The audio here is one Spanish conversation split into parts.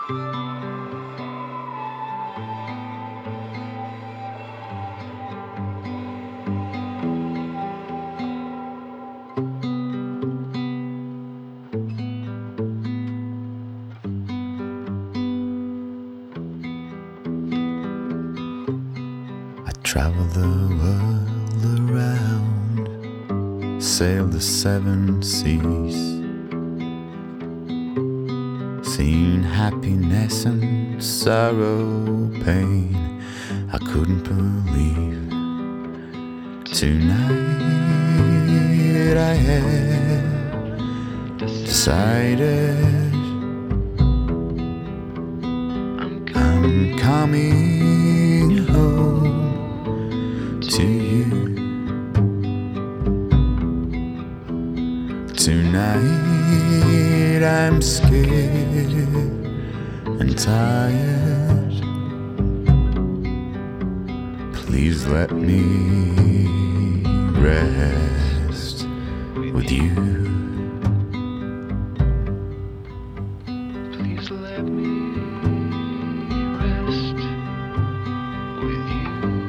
Travel the world around, sail the 7 seas, seen happiness and sorrow, pain I couldn't believe. Tonight I have decided I'm coming home to you. Tonight I'm scared and tired. Please let me rest with you. Please let me rest with you.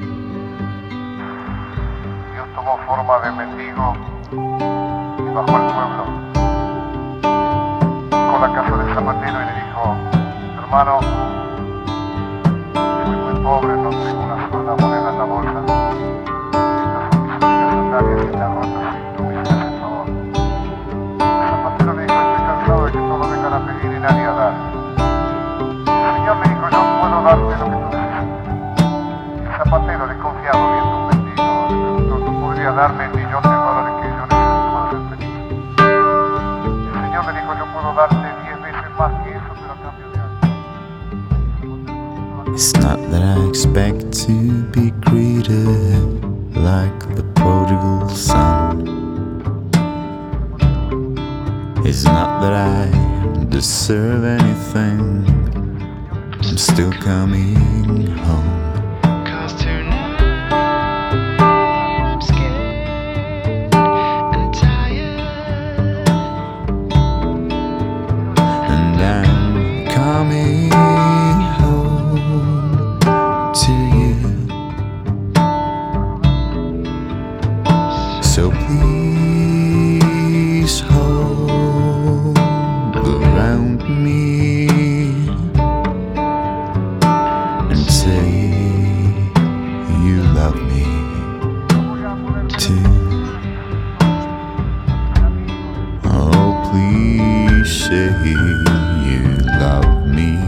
Tomó forma de mendigo y bajó al pueblo con la casa del zapatero y le dijo: hermano, soy muy pobre, no tengo una sola moneda en la bolsa. Estas son mis únicas sandalias y están rotas, si tú me hicieras el favor. El zapatero le dijo: estoy cansado de que todos vengan a pedir y nadie a dar. El Señor le dijo: yo puedo darte lo que tú necesitas. El zapatero, desconfiado, viendo un mendigo, darme $1.000.000 que yo necesito para ser feliz. El Señor me dijo: yo puedo darte 10 veces más que eso, pero a cambio de algo. It's not that I expect to be greeted like the prodigal son. It's not that I deserve anything. I'm still coming home. Coming home to you. So please hold around me and say you love me too. Oh, please say you love me